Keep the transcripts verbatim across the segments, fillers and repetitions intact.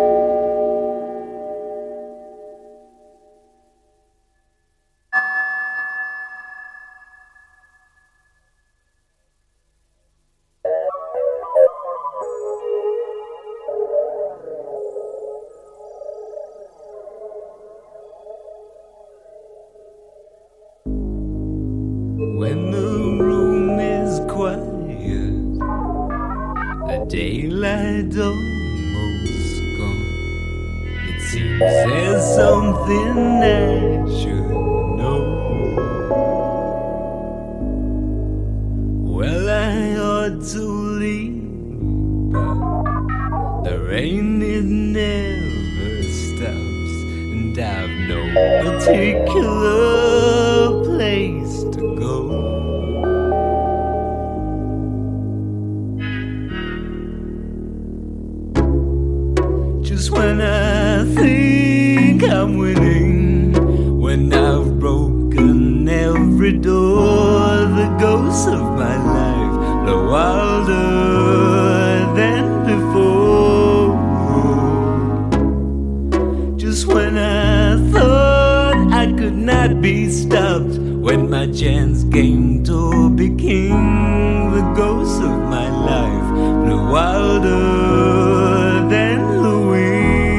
When the room is quiet, the daylight almost gone, it seems there's something I should know. Well, I ought to leave, but the rain, it never stops, and I've no particular place to go. Just when I think I'm winning, when I've broken every door, the ghosts of my life blow wilder than before. Just when I thought I could not be stopped, when my chance came to be king, the ghosts of my life blew wilder than the wind.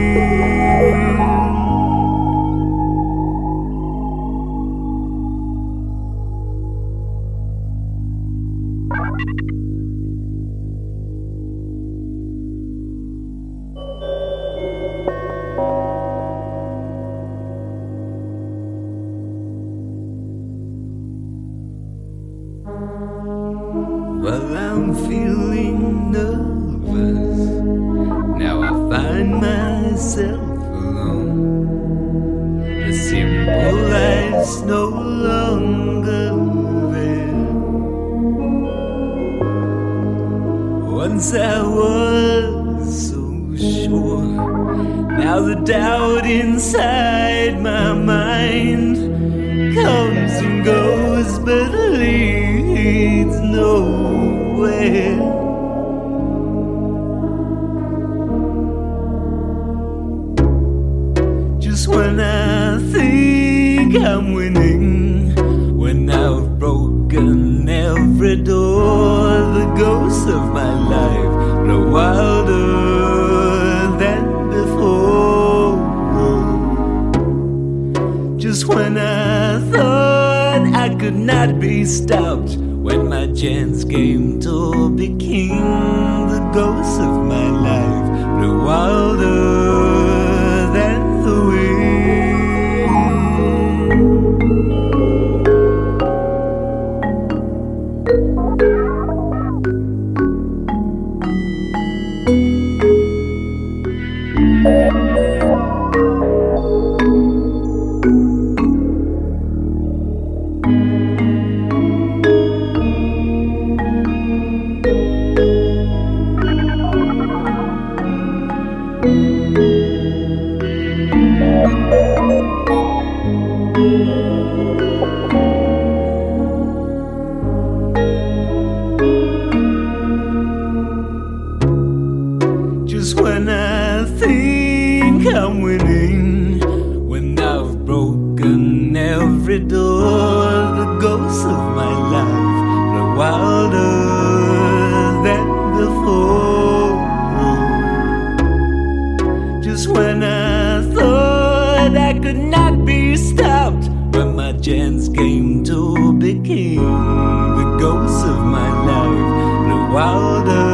Well, I'm feeling nervous. Now I find myself alone. The simple life's no longer there. Once I was so sure. Now the doubt inside my mind comes and goes, but leads nowhere. Just when I think I'm winning, when I've broken every door, the ghosts of my life blow wilder than before. Just when I thought I could not be stopped, when my chance came to be king, the ghosts of my life blew wilder than the wind. Just when I think I'm winning, when I've broken every door, the ghosts of my life blow wilder than before. Just when I thought I could not be stopped, when my chance came to be king, the ghosts of my life blew wilder